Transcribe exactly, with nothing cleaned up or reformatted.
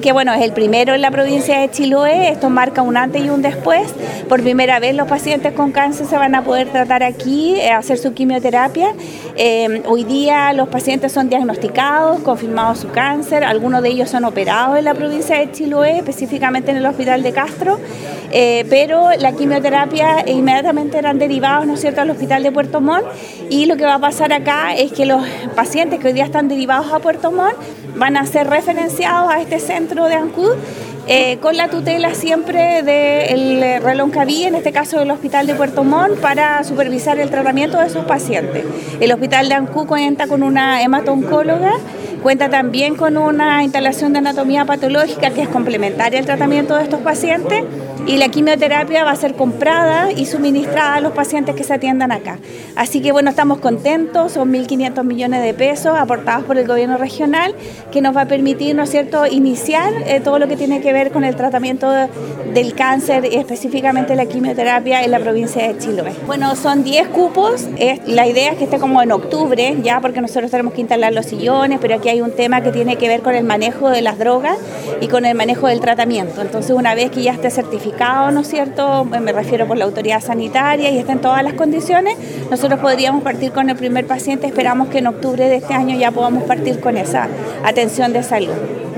que bueno, es el primero en la provincia de Chiloé, esto marca un antes y un después. Por primera vez los pacientes con cáncer se van a poder tratar aquí, eh, hacer su quimioterapia. Eh, hoy día los pacientes son diagnosticados, confirmados su cáncer, algunos de ellos son operados en la provincia de Chiloé, específicamente en el hospital de Castro, eh, pero la quimioterapia inmediatamente eran derivados, ¿no es cierto?, al hospital de Puerto Montt, y lo que va a pasar acá es que los pacientes que hoy día están derivados a Puerto Montt van a ser referenciados a este centro de Ancud, eh, con la tutela siempre del Reloncaví, en este caso del Hospital de Puerto Montt, para supervisar el tratamiento de esos pacientes. El Hospital de Ancud cuenta con una hemato-oncóloga, cuenta también con una instalación de anatomía patológica que es complementaria al tratamiento de estos pacientes, y la quimioterapia va a ser comprada y suministrada a los pacientes que se atiendan acá. Así que bueno, estamos contentos, son mil quinientos millones de pesos aportados por el gobierno regional, que nos va a permitir, ¿no es cierto?, iniciar eh, todo lo que tiene que ver con el tratamiento de, del cáncer y específicamente la quimioterapia en la provincia de Chiloé. Bueno, son diez cupos, es, la idea es que esté como en octubre, ya, porque nosotros tenemos que instalar los sillones, pero aquí hay un tema que tiene que ver con el manejo de las drogas y con el manejo del tratamiento. Entonces, una vez que ya esté certificado, ¿no es cierto?, me refiero por la autoridad sanitaria y estén todas las condiciones, nosotros podríamos partir con el primer paciente. Esperamos que en octubre de este año ya podamos partir con esa atención de salud.